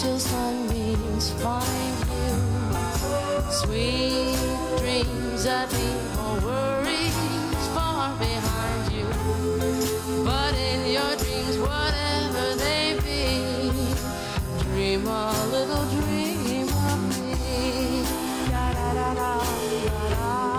till sunbeams find you. Sweet dreams that leave all worries far behind you. But in your dreams, whatever they be, dream a little dream of me. Da da da da da da.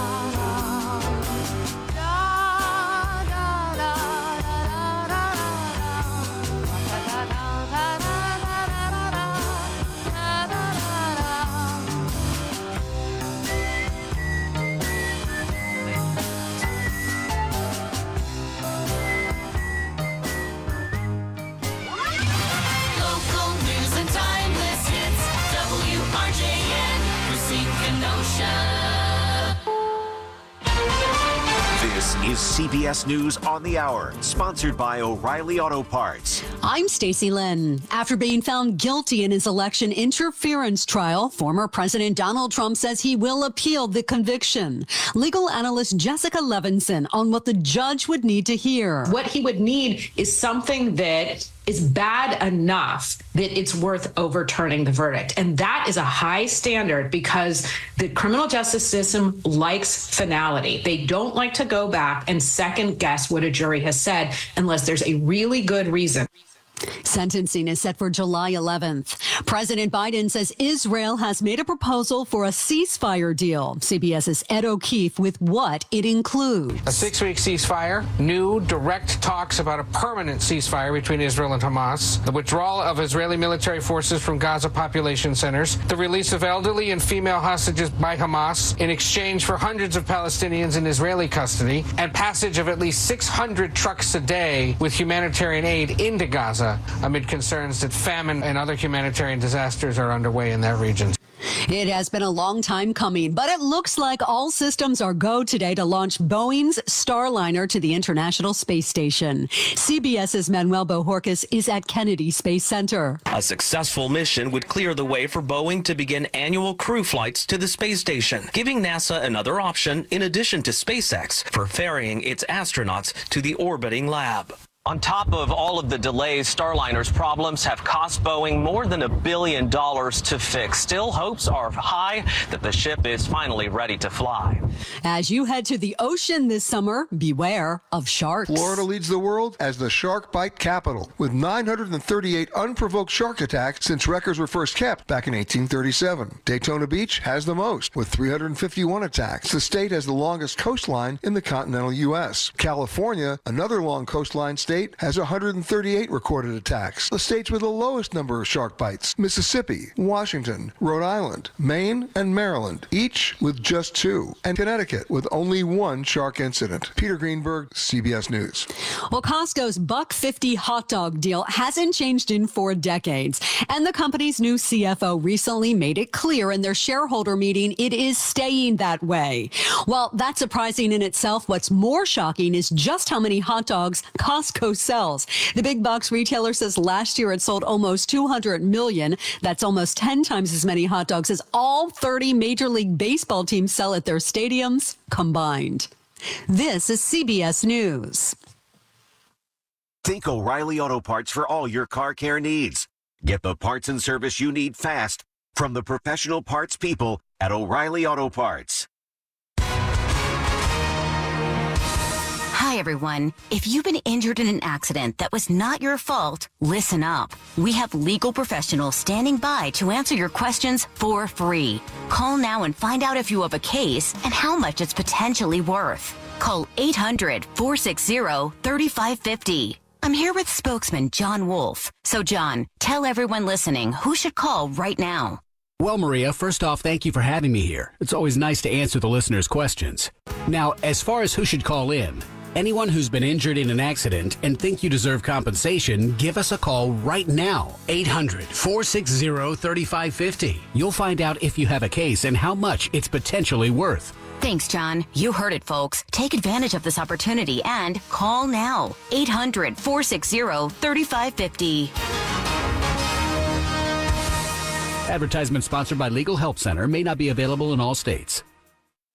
This is CBS News on the Hour, sponsored by O'Reilly Auto Parts. I'm Stacey Lynn. After being found guilty in his election interference trial, former President Donald Trump says he will appeal the conviction. Legal analyst Jessica Levinson on what the judge would need to hear. What he would need is something that is bad enough that it's worth overturning the verdict. And that is a high standard because the criminal justice system likes finality. They don't like to go back and second guess what a jury has said unless there's a really good reason. Sentencing is set for July 11th. President Biden says Israel has made a proposal for a ceasefire deal. CBS's Ed O'Keefe with what it includes. A 6-week ceasefire, new direct talks about a permanent ceasefire between Israel and Hamas, the withdrawal of Israeli military forces from Gaza population centers, the release of elderly and female hostages by Hamas in exchange for hundreds of Palestinians in Israeli custody, and passage of at least 600 trucks a day with humanitarian aid into Gaza, amid concerns that famine and other humanitarian disasters are underway in that region. It has been a long time coming, but it looks like all systems are go today to launch Boeing's Starliner to the International Space Station. CBS's Manuel Bojorquez is at Kennedy Space Center. A successful mission would clear the way for Boeing to begin annual crew flights to the space station, giving NASA another option in addition to SpaceX for ferrying its astronauts to the orbiting lab. On top of all of the delays, Starliner's problems have cost Boeing more than $1 billion to fix. Still, hopes are high that the ship is finally ready to fly. As you head to the ocean this summer, beware of sharks. Florida leads the world as the shark bite capital, with 938 unprovoked shark attacks since records were first kept back in 1837. Daytona Beach has the most, with 351 attacks. The state has the longest coastline in the continental U.S. California, another long coastline state, has 138 recorded attacks. The states with the lowest number of shark bites: Mississippi, Washington, Rhode Island, Maine, and Maryland, each with just 2, and Connecticut with only 1 shark incident. Peter Greenberg, CBS News. Well, Costco's $1.50 hot dog deal hasn't changed in 4 decades, and the company's new CFO recently made it clear in their shareholder meeting it is staying that way. While that's surprising in itself, what's more shocking is just how many hot dogs Costco sells. The big box retailer says last year it sold almost 200 million. That's almost 10 times as many hot dogs as all 30 Major League Baseball teams sell at their stadiums combined. This is CBS News. Think O'Reilly Auto Parts for all your car care needs. Get the parts and service you need fast from the professional parts people at O'Reilly Auto Parts. Hi, everyone. If you've been injured in an accident that was not your fault, listen up. We have legal professionals standing by to answer your questions for free. Call now and find out if you have a case and how much it's potentially worth. Call 800-460-3550. I'm here with spokesman John Wolf. So, John, tell everyone listening who should call right now. Well, Maria, first off, thank you for having me here. It's always nice to answer the listeners' questions. Now, as far as who should call in, anyone who's been injured in an accident and think you deserve compensation, give us a call right now. 800-460-3550. You'll find out if you have a case and how much it's potentially worth. Thanks, John. You heard it, folks. Take advantage of this opportunity and call now. 800-460-3550. Advertisement sponsored by Legal Help Center, may not be available in all states.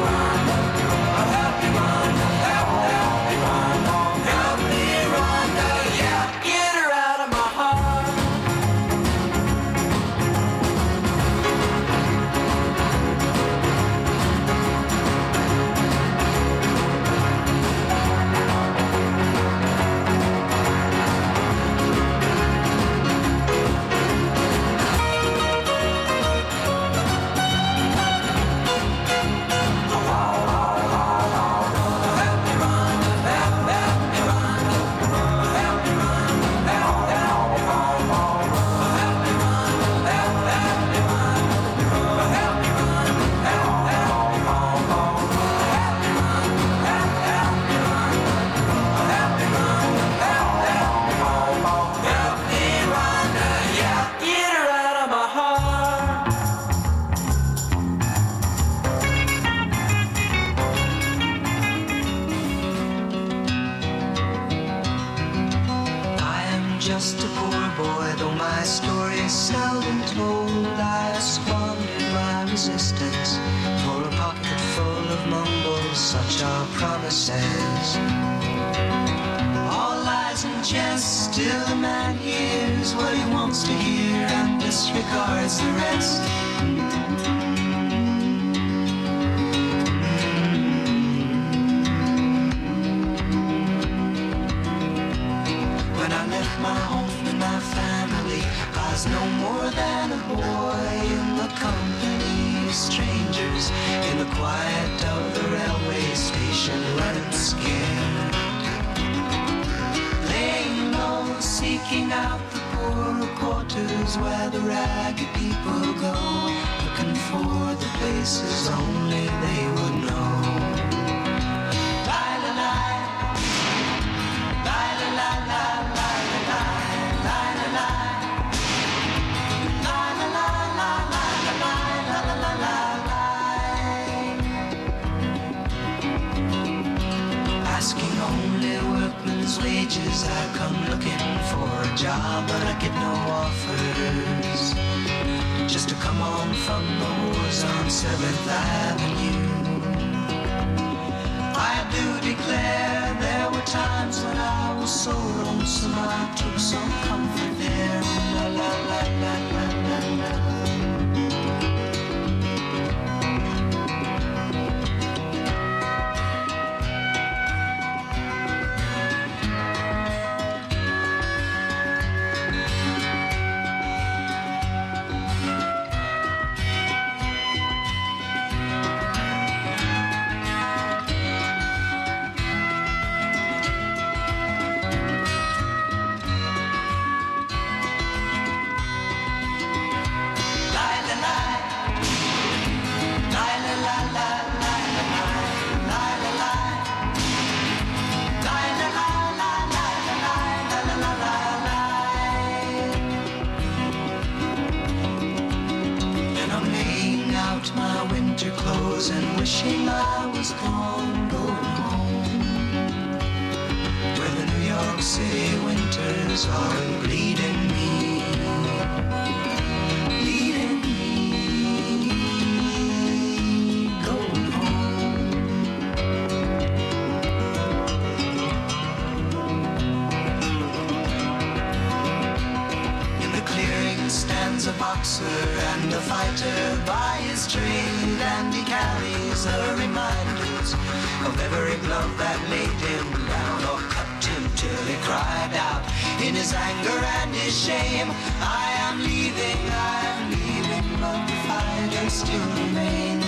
just a poor boy, though my story is seldom told. I squandered my resistance for a pocket full of mumbles, such are promises. All lies and jest, still a man hears what he wants to hear and disregards the rest. My home and my family, I was no more than a boy in the company of strangers, in the quiet of the railway station, running scared, laying low, seeking out the for quarters where the ragged people go, looking for the places only they would know. Asking only workmen's wages, I come looking for a job, but I get no offers. Just to come home from the wars on 7th Avenue. I do declare there were times when I was so lonesome I took some comfort there. La la la la la la la. And wishing I was gone, going home, where the New York City winters are bleeding me, going home. In the clearing stands a boxer and a fighter by his trade, and he carries the reminders of every blow that laid him down or cut him till he cried out in his anger and his shame, I am leaving, but the fighter still remains.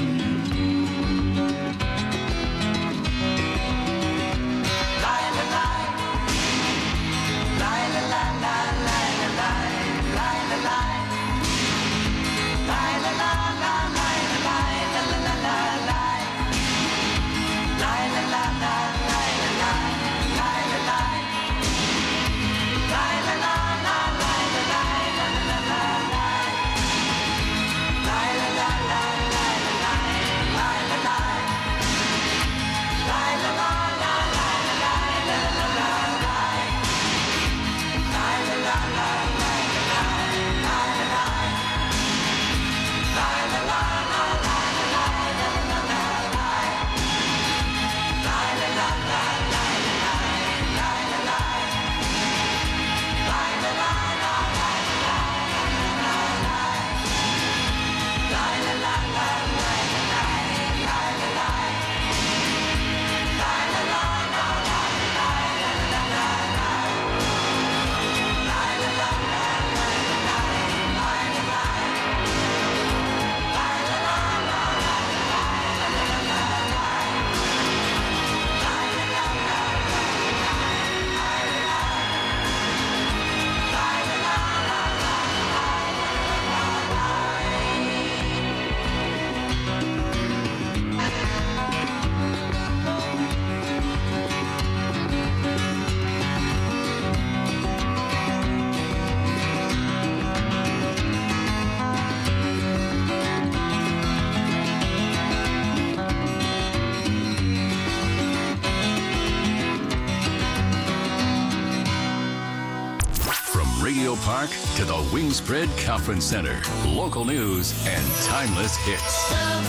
Park to the Wingspread Conference Center. Local news and timeless hits.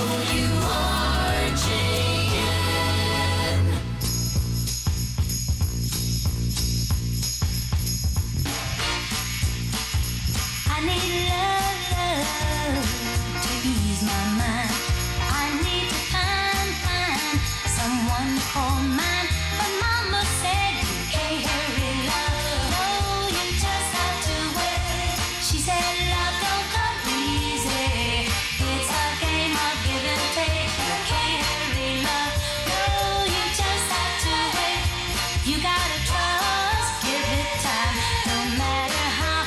I need love to ease my mind. I need to find someone to call mine. But Mama said you can't hurry love. No, you just have to wait. She said love don't come easy. It's a game of give and take. You can't hurry love. No, you just have to wait. You gotta trust, give it time. No matter how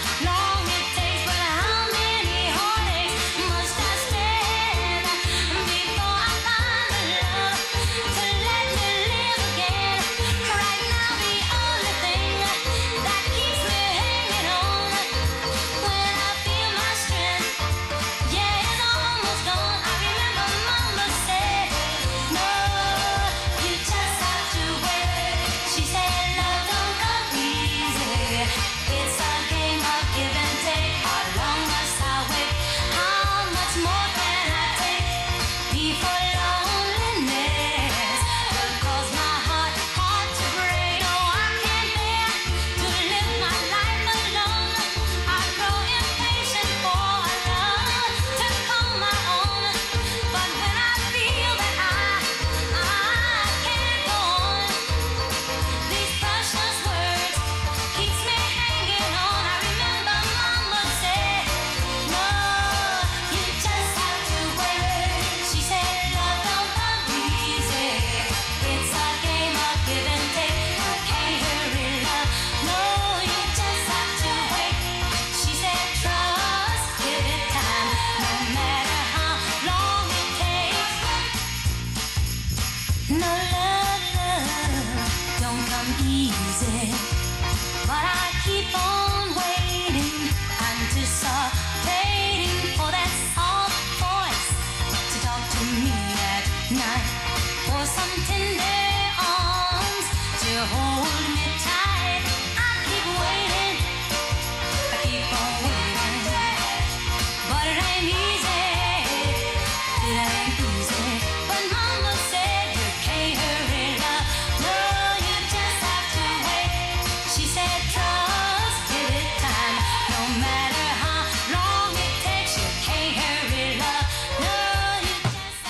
easy, but I keep on waiting, anticipating for that soft voice to talk to me at night, for some tender arms to hold me tight. I keep waiting, I keep on waiting, but it ain't easy, it ain't easy. But Mama said you can't hurry love, no, you just have to wait. She said trust, give it time, no matter how long it takes. You can't hurry love, no, you just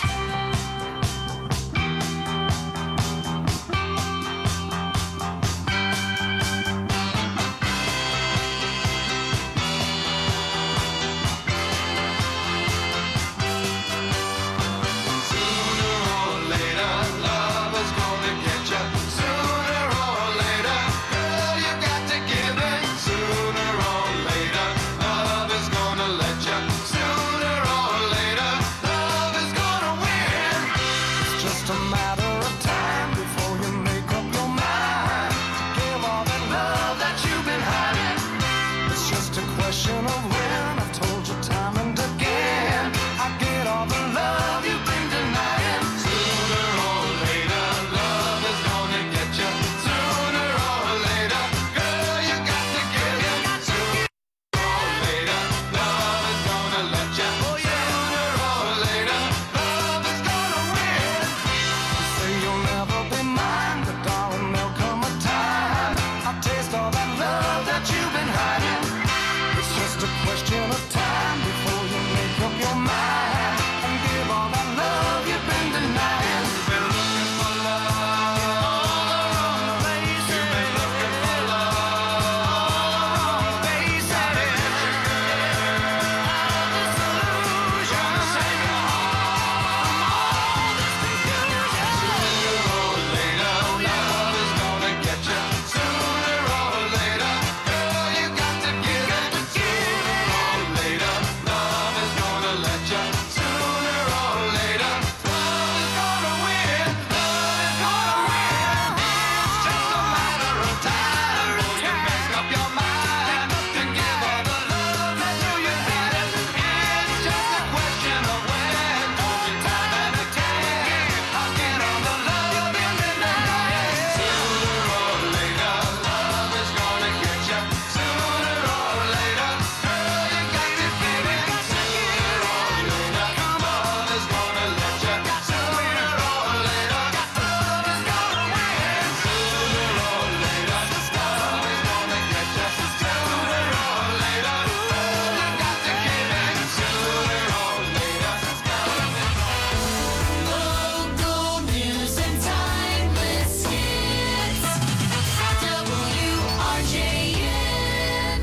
Sooner or later, love is gonna get you. Sooner or later, girl, you got to give it. Sooner or later, love is gonna let you. Sooner or later, love is gonna win. It's just a matter of time before you make up your mind. Give all that love that you've been hiding. It's just a question of when. I've told you time and again, I get all the love you've been denying. Sooner or later, love is gonna get you. Sooner or later, girl, you got to give it. Sooner or later, love is gonna let you. Sooner or later, love is gonna win. You say you'll never be mine, but darling, there'll come a time I'll taste all that love that you've been hiding. It's just a question of time before you make up your mind and give all that love you've been denying. You've been looking for love all the wrong places. You've been looking for love all the wrong places. Out of disillusion, save your heart from all this confusion. Sooner or later, love is gonna get you. Sooner or later, girl, you got to give it. Sooner or later, love is gonna let you. Sooner or later, love is gonna win. Love is gonna win. It's just a matter of time before you make up your mind to give all the love that you've been hiding. It's just a question of when. Told you time and again, I'll get all the love you've been denying. Sooner or later, love is gonna get you. Sooner or later, girl, you got to give it. Sooner or later, love is gonna let you. Sooner or later, love is gonna win. Sooner or later, love is gonna get you. Sooner or later, you got to give it. Sooner or later, local news and timeless hits. WRJN.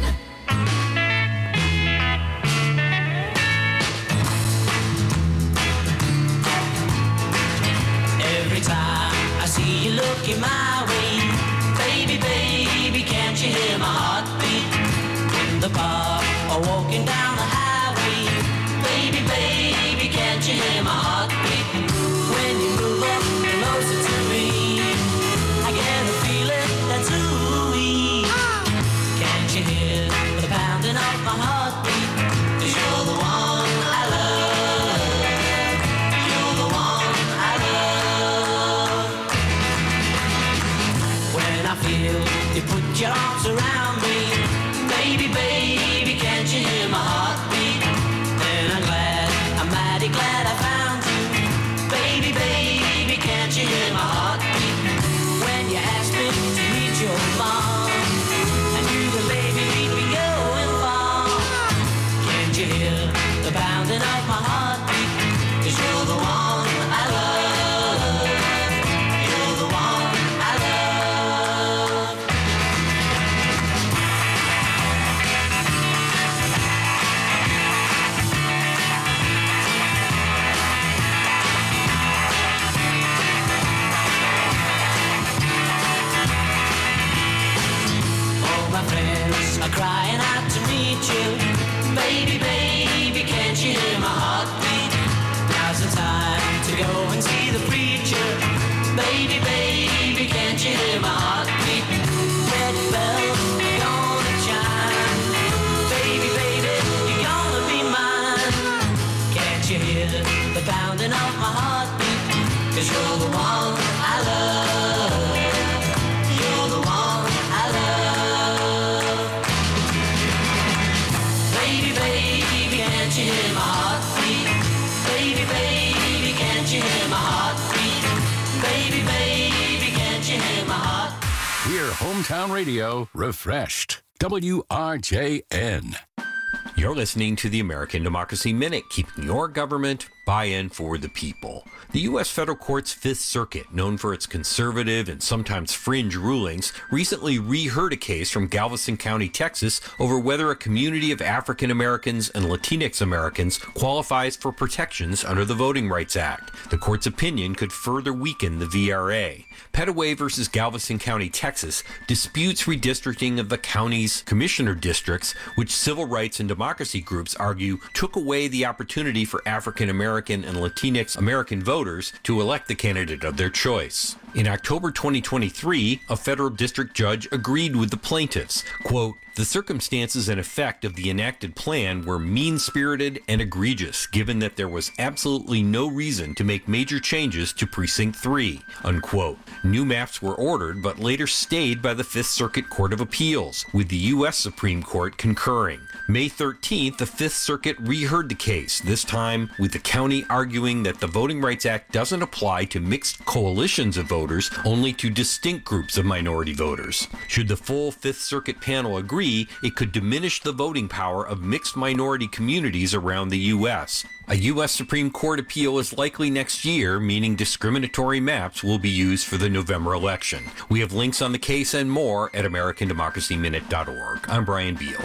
Every time I see you looking my way, baby, baby, can't you hear my heartbeat? In the park or walking down the highway, baby, baby, can't you hear my heartbeat? When you move up closer to me, I get a feeling that's ooey. Can't you hear the pounding of my heartbeat? 'Cause you're the one I love. You're the one I love. When I feel you put your arms around me, baby, baby, can't you hear my heartbeat? Then I'm mighty glad I found you, baby, baby, can't you hear my heartbeat? When you ask me to meet your mom, and you can baby meet me going far, can't you hear the pounding of my heartbeat? 'Cause you're the one I love. You're the one I love. All my friends are crying out to meet you, baby, baby, can't you hear my heartbeat? Now's the time to go and see the preacher, baby, baby, can't you hear my heartbeat? Hear hometown radio refreshed. WRJN. You're listening to the American Democracy Minute, keeping your government buy-in for the people. The U.S. Federal Court's Fifth Circuit, known for its conservative and sometimes fringe rulings, recently reheard a case from Galveston County, Texas, over whether a community of African Americans and Latinx Americans qualifies for protections under the Voting Rights Act. The court's opinion could further weaken the VRA. Petaway versus Galveston County, Texas, disputes redistricting of the county's commissioner districts, which civil rights and democracy groups argue took away the opportunity for African American and Latinx American voters to elect the candidate of their choice. In October 2023, a federal district judge agreed with the plaintiffs. Quote, "The circumstances and effect of the enacted plan were mean-spirited and egregious, given that there was absolutely no reason to make major changes to Precinct 3, unquote. New maps were ordered, but later stayed by the Fifth Circuit Court of Appeals, with the U.S. Supreme Court concurring. May 13th, the Fifth Circuit reheard the case, this time with the county arguing that the Voting Rights Act doesn't apply to mixed coalitions of voters, only to distinct groups of minority voters. Should the full Fifth Circuit panel agree, it could diminish the voting power of mixed minority communities around the U.S. A U.S. Supreme Court appeal is likely next year, meaning discriminatory maps will be used for the November election. We have links on the case and more at AmericanDemocracyMinute.org. I'm Brian Beal.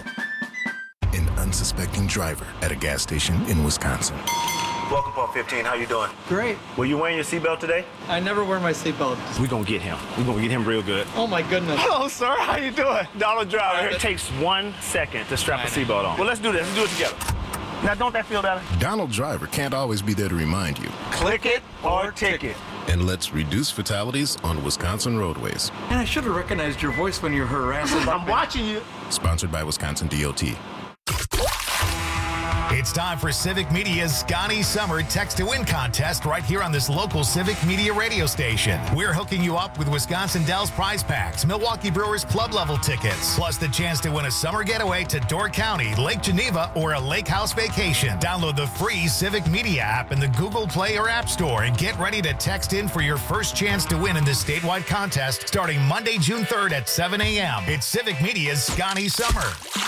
An unsuspecting driver at a gas station in Wisconsin. Welcome, Paul 15. How you doing? Great. Were you wearing your seatbelt today? I never wear my seatbelt. We're gonna get him. We're gonna get him real good. Oh my goodness. Hello, sir. How you doing? Donald Driver. It takes 1 second to strap a seatbelt on. Well, let's do this. Let's do it together. Now, don't that feel better? Donald Driver can't always be there to remind you. Click it or ticket. And let's reduce fatalities on Wisconsin roadways. And I should have recognized your voice when you were harassing. I'm watching you. Sponsored by Wisconsin DOT. It's time for Civic Media's Scotty Summer Text to Win contest right here on this local Civic Media radio station. We're hooking you up with Wisconsin Dells prize packs, Milwaukee Brewers club level tickets, plus the chance to win a summer getaway to Door County, Lake Geneva, or a lake house vacation. Download the free Civic Media app in the Google Play or App Store and get ready to text in for your first chance to win in this statewide contest starting Monday, June 3rd at 7 a.m. It's Civic Media's Scotty Summer.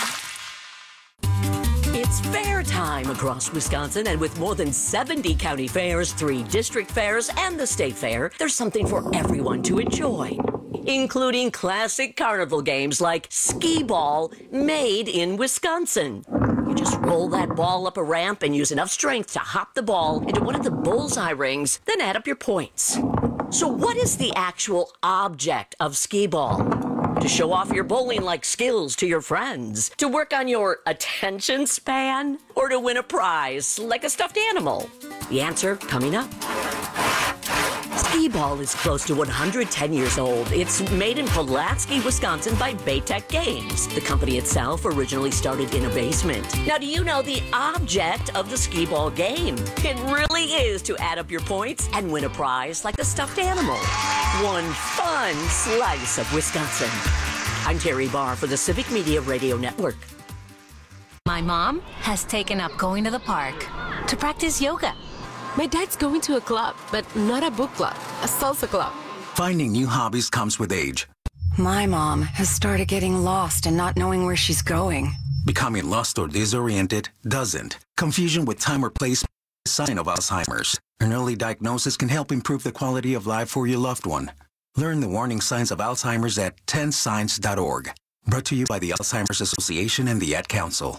It's fair time across Wisconsin, and with more than 70 county fairs, 3 district fairs, and the state fair, there's something for everyone to enjoy, including classic carnival games like skee ball, made in Wisconsin. You just roll that ball up a ramp and use enough strength to hop the ball into one of the bullseye rings, then add up your points. So what is the actual object of skee ball? To show off your bowling-like skills to your friends? To work on your attention span? Or to win a prize like a stuffed animal? The answer coming up. Skee ball is close to 110 years old. It's made in Pulaski, Wisconsin by Baytech Games. The company itself originally started in a basement. Now, do you know the object of the skee ball game? It really is to add up your points and win a prize like a stuffed animal. One fun slice of Wisconsin. I'm Terry Barr for the Civic Media Radio Network. My mom has taken up going to the park to practice yoga. My dad's going to a club, but not a book club, a salsa club. Finding new hobbies comes with age. My mom has started getting lost and not knowing where she's going. Becoming lost or disoriented doesn't. Confusion with time or place is a sign of Alzheimer's. An early diagnosis can help improve the quality of life for your loved one. Learn the warning signs of Alzheimer's at 10signs.org. Brought to you by the Alzheimer's Association and the Ad Council.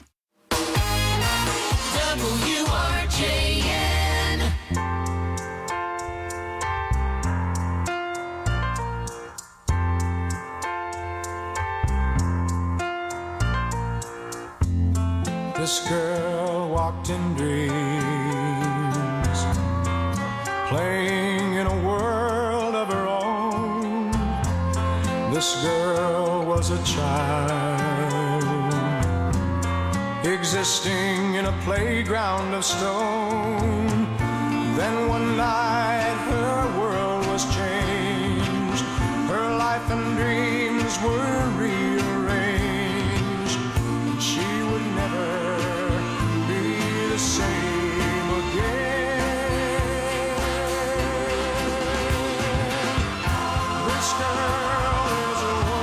WRJN. This girl walked in dreams, playing in a world of her own. This girl was a child, existing in a playground of stone. Then one night her world was changed, her life and dreams were rearranged, and she would never the same again. This girl is a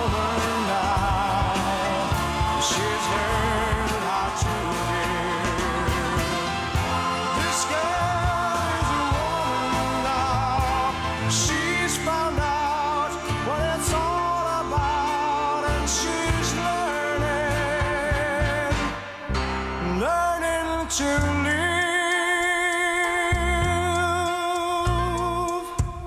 to live.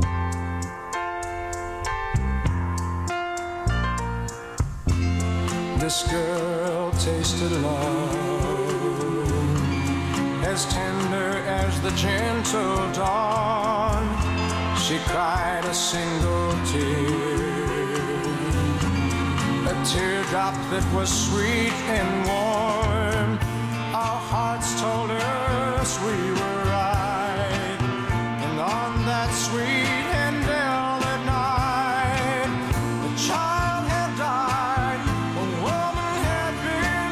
This girl tasted love, as tender as the gentle dawn. She cried a single tear, a teardrop that was sweet and warm. Our hearts told us we were right, and on that sweet and velvet night, the child had died, a woman had been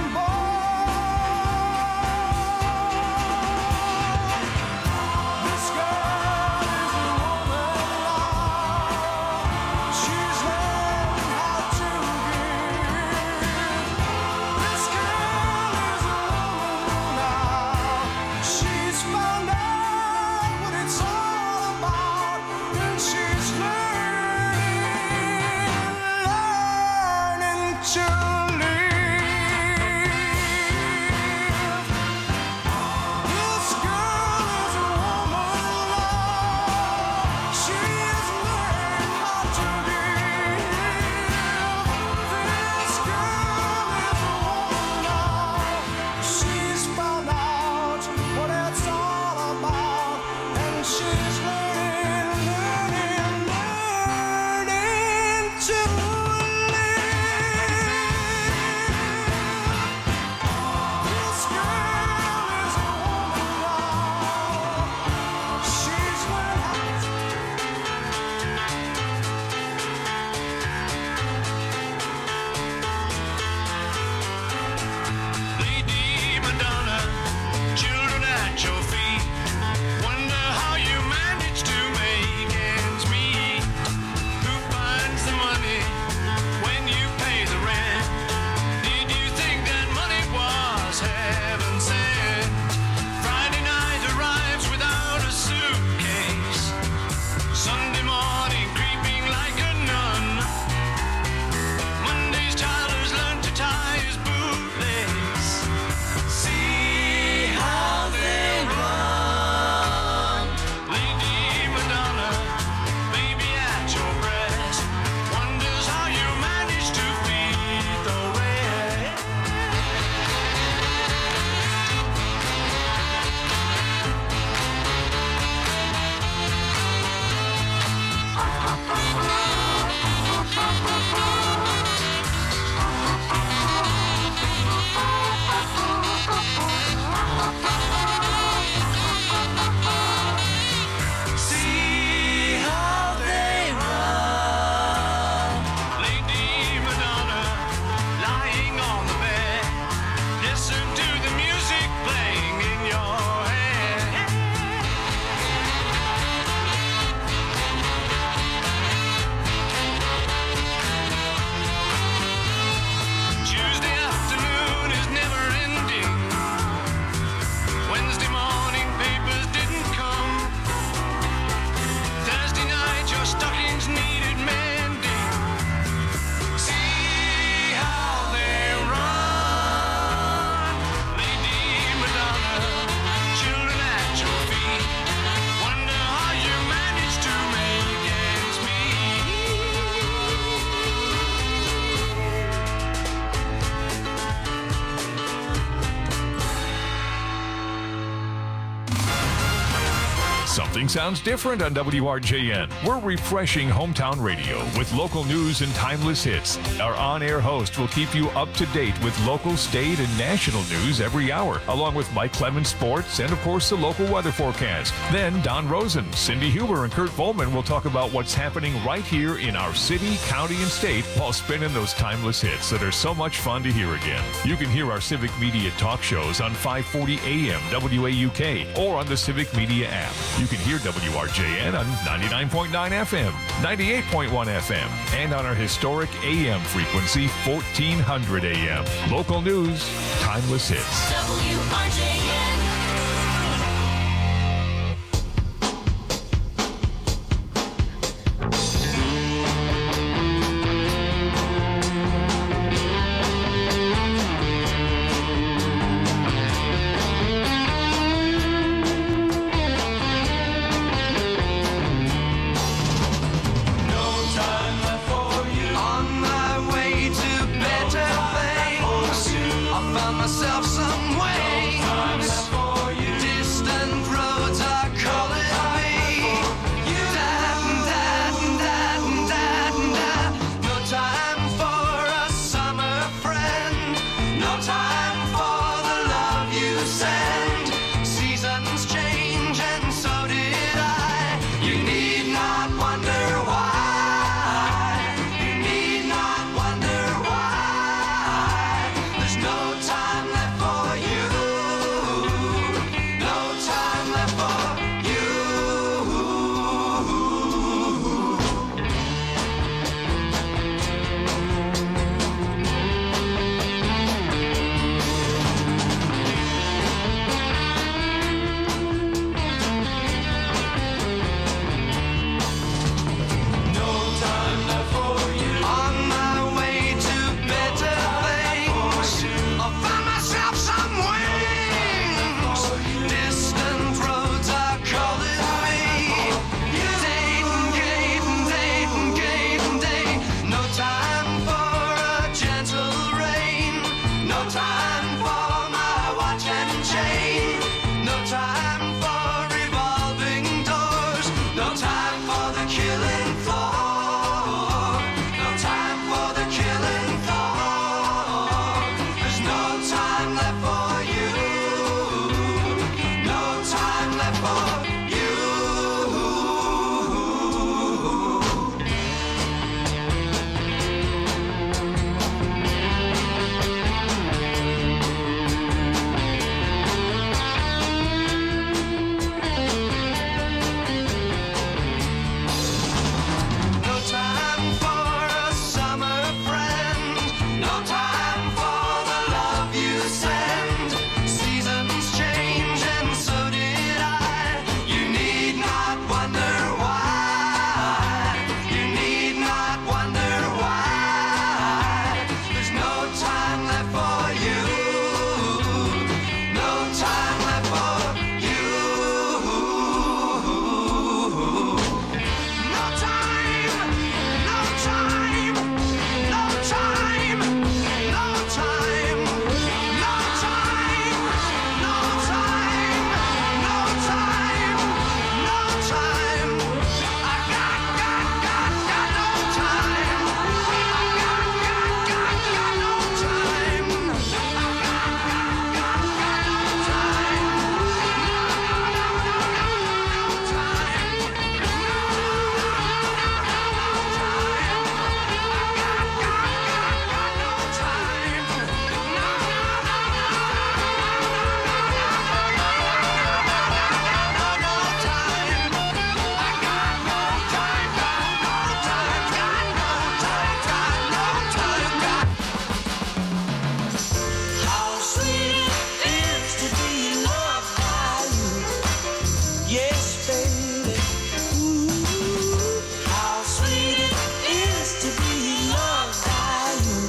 born. This girl is a woman now. She's learned how to give. This girl is a woman now. She's found out what it's all about, and she's learning to live. This girl is a woman now. She's learned how to live. This girl is a woman now. She's found out what it's all about, and she's learning to live. This girl is a woman now. She's learned how to Lady Madonna, children at your feet. Wonder how you manage to make ends meet. Who finds the money when you pay the rent? Did you think that money was heaven sent? Friday night arrives without a suitcase. Sunday morning creeping like a nun. Monday's child has learned to tie his bootlace. See how they run. Lady Madonna, baby at your breast, wonders how you manage to feed the rest. See how they run. Lady Madonna, lying on the bed, listen to the music playing in your head. Tuesday afternoon is never ending. Wednesday morning papers didn't come. Thursday night your stockings needed mending. See how they run. Lady Madonna, children at your feet. Wonder how you manage to make ends Something sounds different on WRJN. We're refreshing hometown radio with local news and timeless hits. Our on-air host will keep you up to date with local, state, and national news every hour, along with Mike Clemens Sports and, of course, the local weather forecast. Then Don Rosen, Cindy Huber, and Kurt Volman will talk about what's happening right here in our city, county, and state while spinning those timeless hits that are so much fun to hear again. You can hear our Civic Media talk shows on 540 AM WAUK or on the Civic Media app. You can hear WRJN on 99.9 FM, 98.1 FM, and on our historic AM frequency, 1400 AM. Local news, timeless hits. WRJN. myself some wings. Distant roads are calling me. No time for a summer friend. No time for the love you send. Seasons change and so did I. You need not wonder why. You need not wonder why. There's no time left for you. No time left for you. No time left for you. On my way to better things, I'll find myself some wings. Distant roads are calling me. Dayton. No time for a gentle rain. No time for my watch and chain. No time for revolving doors. No time for the killing floor. No time for the killing floor. There's no time left for you. No time left for you. No time for a summer friend. No time for the love you send. Seasons change and so did I. You need not wonder why. You need not wonder why. There's no time left for you. No time left for you. No time, no time, no time, no time, no time, no time, no time, no time. I got no time. How sweet it is to be loved by you. Yes, baby. Ooh, how sweet it is to be loved by you.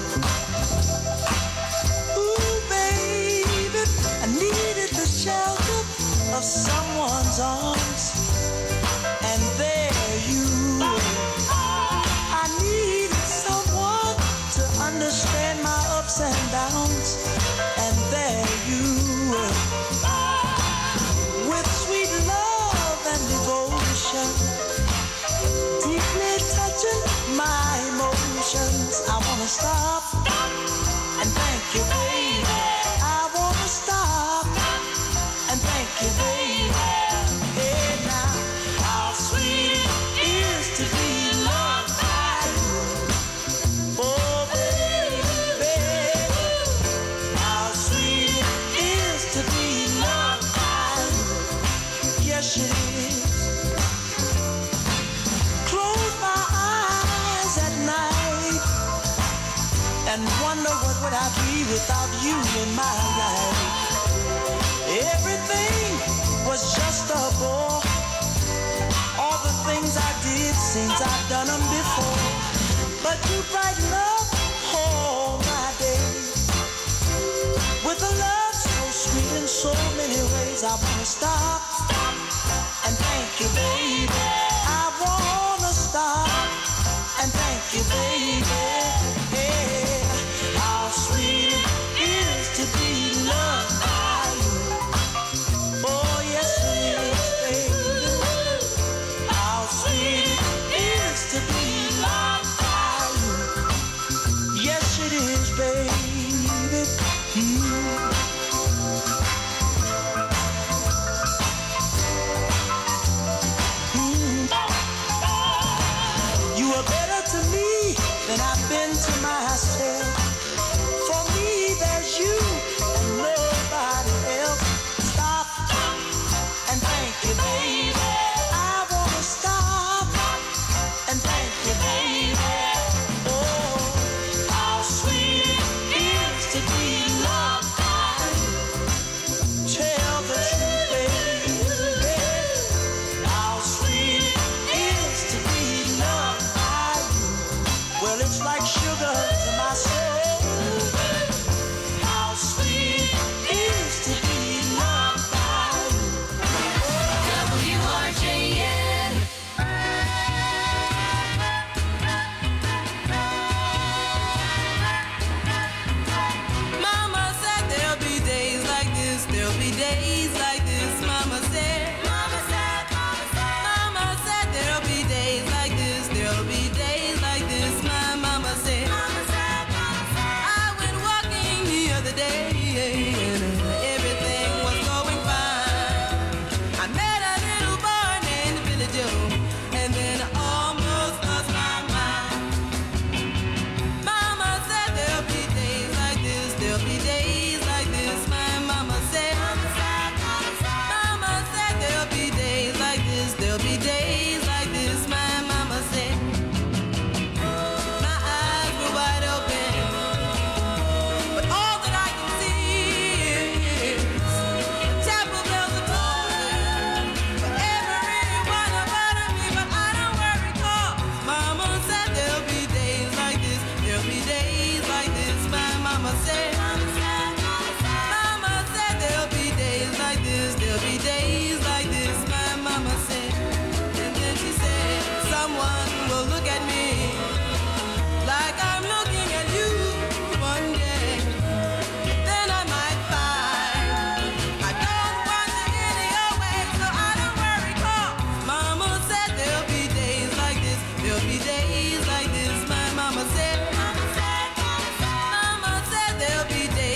Ooh, baby, I needed the shelter of someone's arms, and there you were. I needed someone to understand my ups and downs, and there you were. With sweet love and devotion, deeply touching my emotions. I wanna stop and thank you, baby. I wanna stop and thank you, baby. Hey now, how sweet it is to be loved by you. Oh, baby, how sweet it is to be loved by you. Yes, it is. Close my eyes at night and wonder what would I be without you in my life. Everything was just a bore. All the things I did seems I've done them before. But you brighten up all my days with a love so sweet in so many ways. I wanna stop and thank you, baby. I wanna stop and thank you, baby. Yeah, how sweet it is to be baby. You are better to me than I've been to myself. For me, there's you and nobody else. Stop and thank you, baby. I wanna stop and thank you, baby. Oh, how sweet it is to be loved by you. Tell the truth, baby. How sweet it is to be loved by you. Well, it's like sugar to my soul. How sweet it is to be loved by you. WRJN. Mama said there'll be days like this, there'll be days like this. Mama said there'll be days like this, there'll be days like this. My mama said I went walking the other day and everything was going fine. I met a little boy named Billy Joe and then I almost lost my mind. Mama said there'll be days like this, there'll be days like this. My mama said there'll be days like this, there'll be days like this. My mama said my eyes were wide open, but all that I can see is the chapel bells are tolling for every one of me. But I don't worry, 'cause mama said there'll be days like this, there'll be days like this. My mama said there'll be days like this, there'll be days like this. My mama said, and then she said, someone will look at me like I'm looking at you one day. Then I might find I don't want to any old way, so I don't worry, 'cause mama said there'll be days like this, there'll be days like this. My mama said there'll be days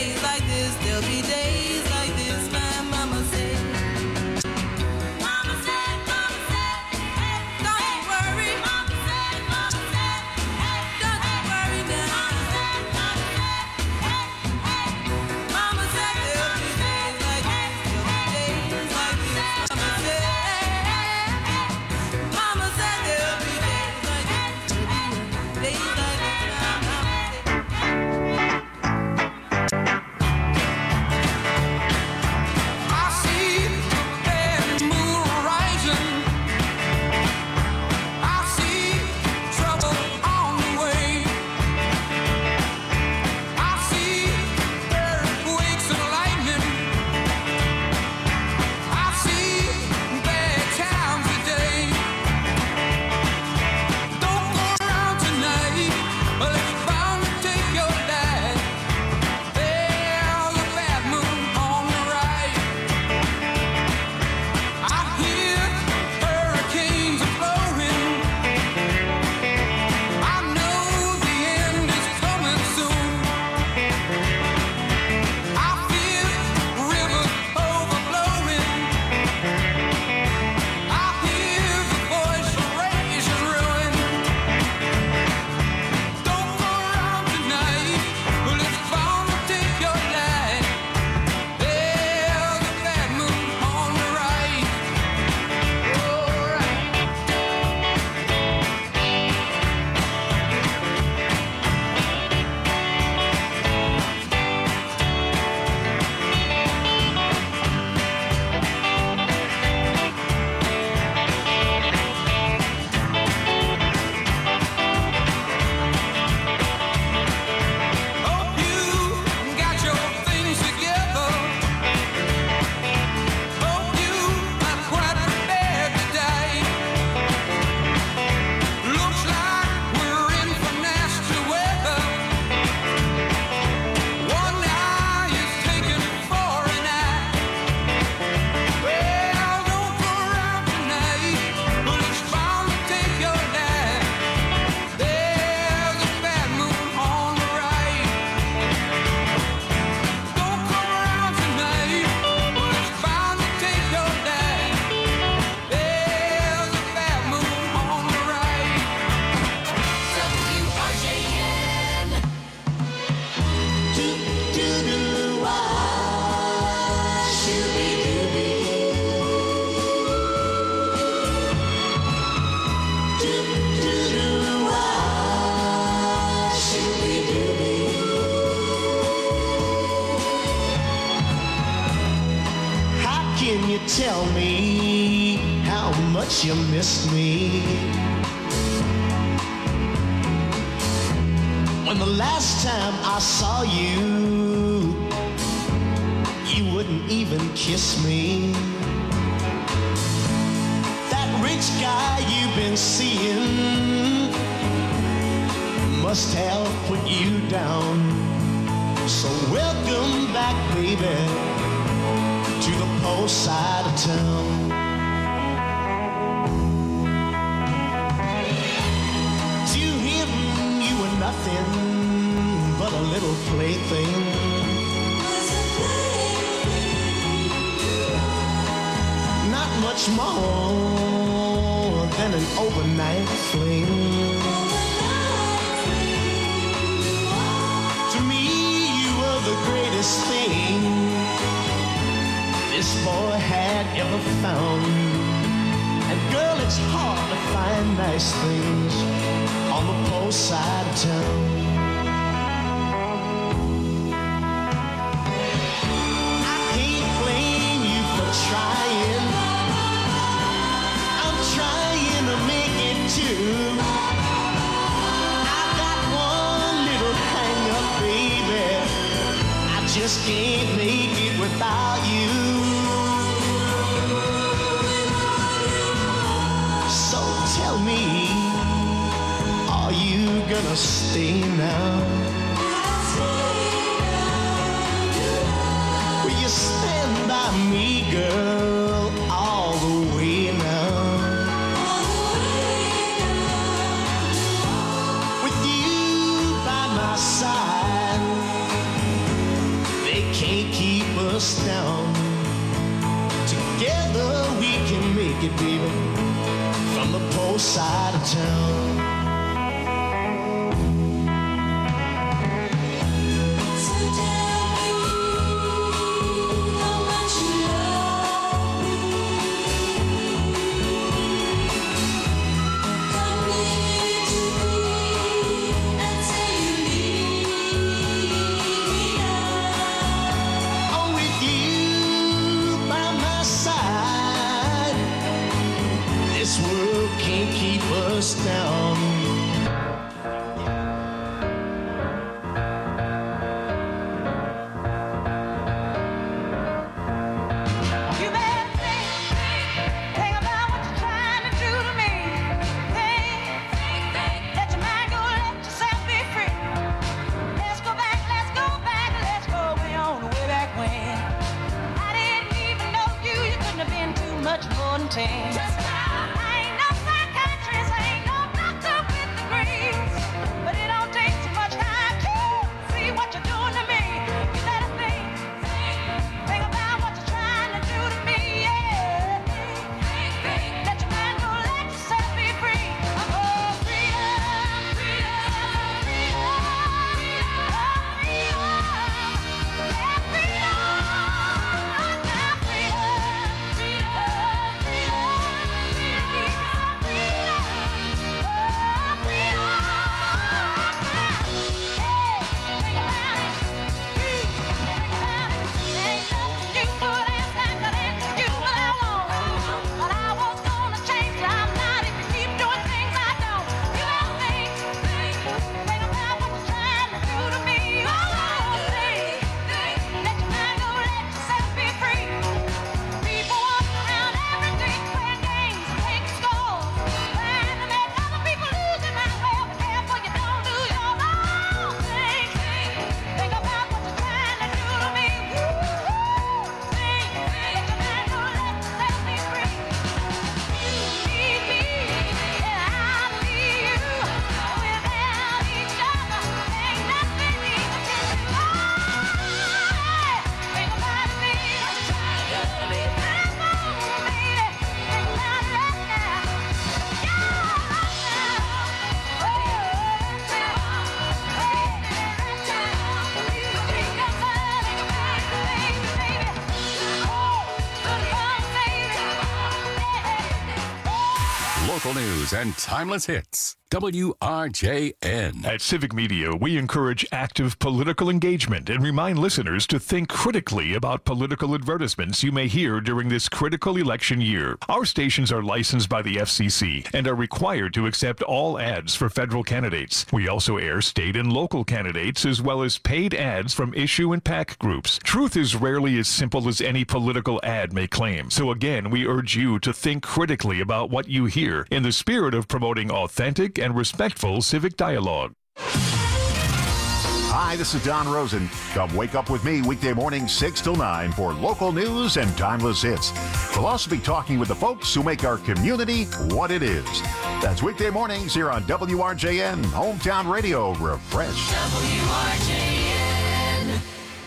tell me how much you miss me. When the last time I saw you, you wouldn't even kiss me. That rich guy you've been seeing must have put you down. So welcome back, baby, to the post side of town. To him you were nothing but a little plaything. Not much more than an overnight fling. To me you were the greatest thing this boy had ever found. And girl, it's hard to find nice things on the post side of town. I can't blame you for trying. I'm trying to make it too. I got one little hang up, baby. I just can't make it without you. So tell me, are you gonna stay now? Will you stand by me, girl, all the way now? With you by my side, they can't keep us down. Together we can make it, baby, from the post side of town. Oh, with you by my side, this world can't keep us down. You better think about what you're trying to do to me. Think, let your mind go, let yourself be free. Let's go back, let's go way on, way back when. I didn't even know you couldn't have been too much more than 10. I ain't no psychiatrist, I ain't no doctor with degrees, but it don't take too much time to see what you're doing to me. You better think about what you're trying to do to me, yeah. Let your mind go, let yourself be free. Oh, freedom, freedom, freedom, freedom, yeah, freedom, freedom, freedom, freedom. Local news and timeless hits. WRJN. At Civic Media, we encourage active political engagement and remind listeners to think critically about political advertisements you may hear during this critical election year. Our stations are licensed by the FCC and are required to accept all ads for federal candidates. We also air state and local candidates as well as paid ads from issue and PAC groups. Truth is rarely as simple as any political ad may claim. So again, we urge you to think critically about what you hear in the spirit of promoting authentic and respectful civic dialogue. Hi, this is Don Rosen. Come wake up with me weekday morning 6 till 9 for local news and timeless hits. We'll also be talking with the folks who make our community what it is. That's weekday mornings here on WRJN, Hometown Radio Refresh. WRJN.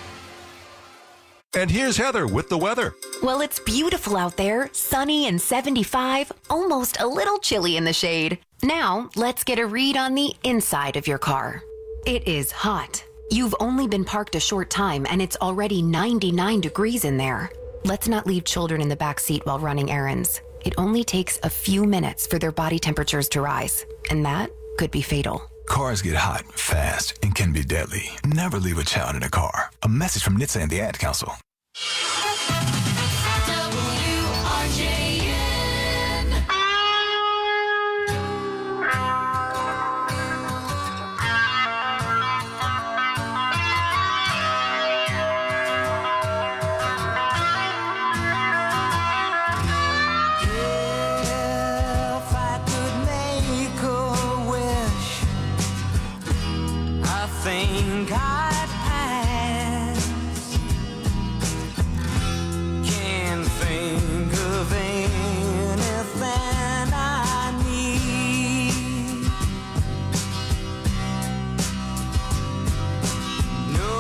And here's Heather with the weather. Well, it's beautiful out there, sunny and 75, almost a little chilly in the shade. Now, let's get a read on the inside of your car. It is hot. You've only been parked a short time and it's already 99 degrees in there. Let's not leave children in the back seat while running errands. It only takes a few minutes for their body temperatures to rise, and that could be fatal. Cars get hot, fast, and can be deadly. Never leave a child in a car. A message from NHTSA and the Ad Council. If I could make a wish, I think I'd pass. Can't think of anything I need. No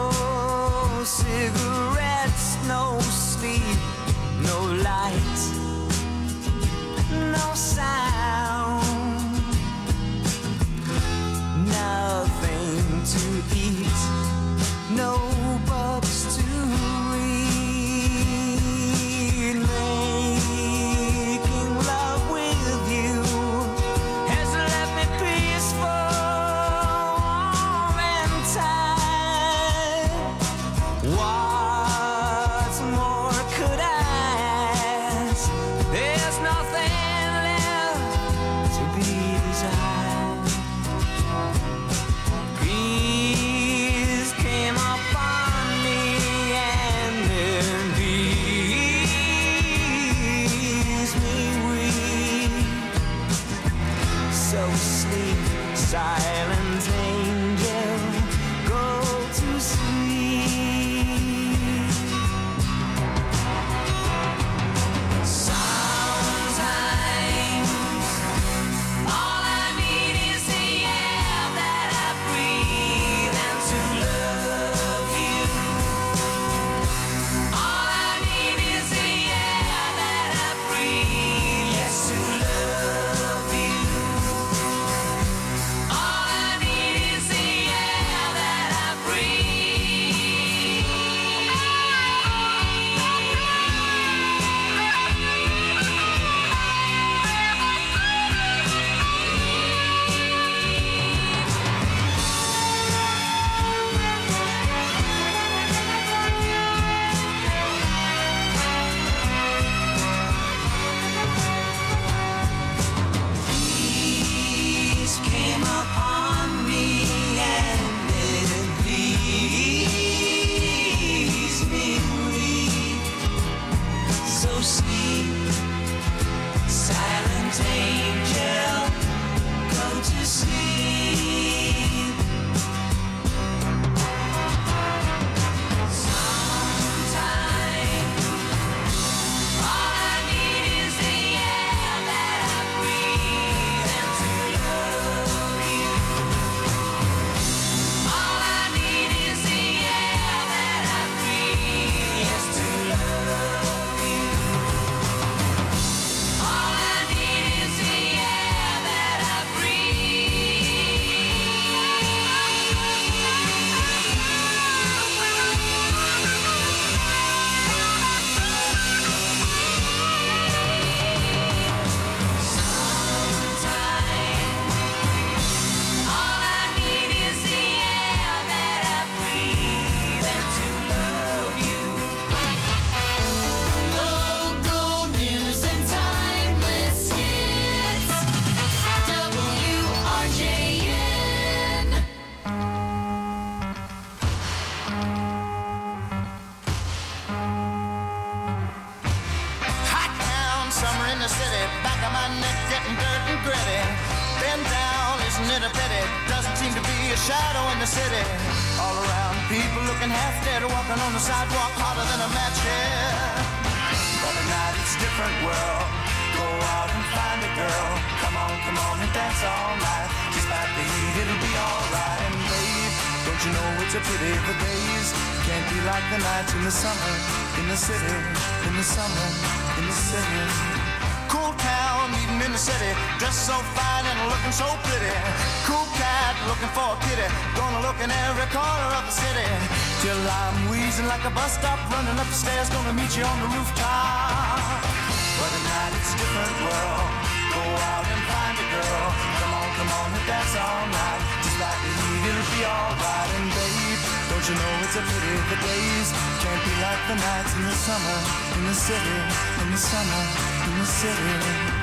cigarettes, no sleep, no lights, no sound, nothing to eat, no books to read. Making love with you has left me peaceful, warm and tight. What more could I ask? There's nothing left to be desired. Peace getting dirt and gritty. Been down, isn't it a pity? Doesn't seem to be a shadow in the city. All around, people looking half dead, walking on the sidewalk harder than a match here. But at night it's a different world. Go out and find a girl. Come on and dance all night. Despite the heat, it'll be alright. And babe, don't you know it's a pity the days can't be like the nights in the summer, in the city, in the summer, in the city. Cool town, meeting in the city, dressed so fine and looking so pretty. Cool cat, looking for a kitty, gonna look in every corner of the city. Till I'm wheezing like a bus stop, running up the stairs, gonna meet you on the rooftop. But at night it's a different world. Go out and find a girl. Come on and dance all night. Just like the heat, it'll be alright. And babe, don't you know it's a pity the days can't be like the nights in the summer, in the city, in the summer, in the city.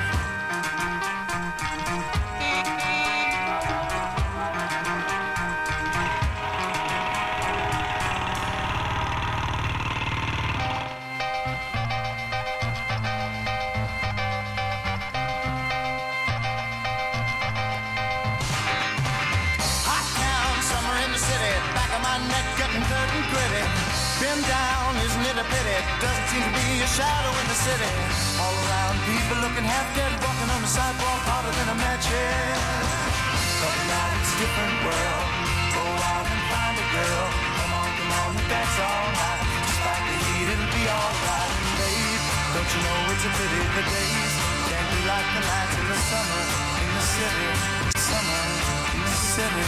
Been down, isn't it a pity? Doesn't seem to be a shadow in the city. All around, people looking half dead, walking on the sidewalk harder than a match head. But now it's a different world. Go out and find a girl. Come on and dance all night. Despite the heat, it'll be alright. And babe, don't you know it's a pity the days can't be like the nights in the summer, in the city, summer, in the city.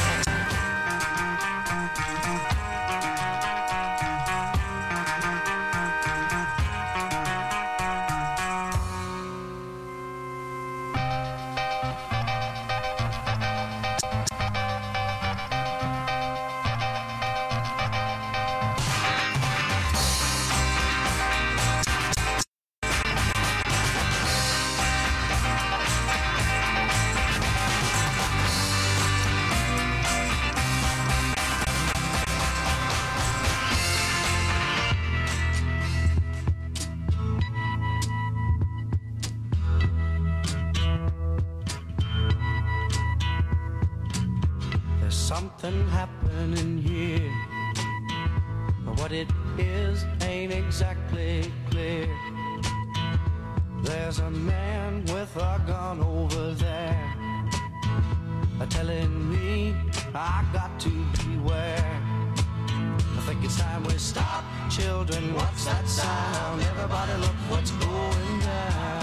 Something happening here, but what it is ain't exactly clear. There's a man with a gun over there, telling me I got to beware. I think it's time we stop, children. What's that sound? Everybody look what's going down.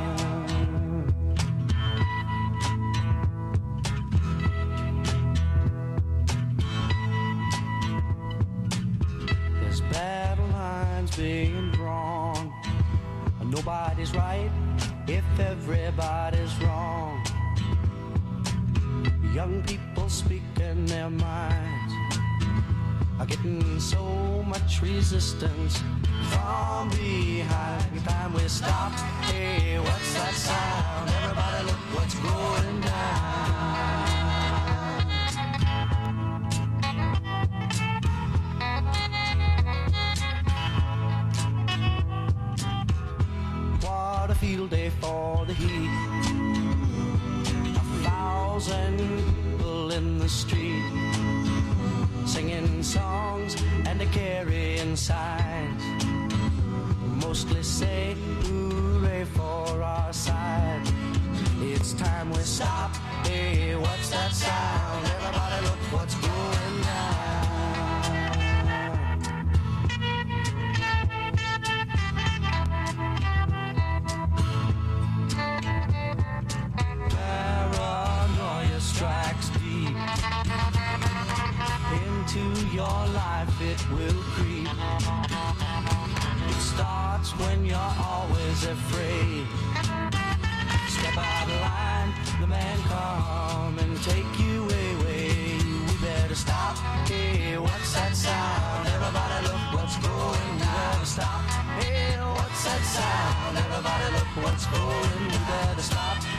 Battle lines being drawn. Nobody's right if everybody's wrong. Young people speaking their minds are getting so much resistance from behind. Every time we stop, hey, what's that sound? Everybody look what's going down. What a field day for the heat. 1,000 people in the street, singing songs and carrying signs. Mostly say hooray for our side. It's time we stop. Hey, what's that sound? Everybody look what's going down. Paranoia strikes deep into your life, it will creep. It starts when you're always afraid. Step out of line, the man come and take you away. We better stop. Hey, what's that sound? Everybody look what's going. We better stop. Hey, what's that sound? Everybody look what's going. We better stop.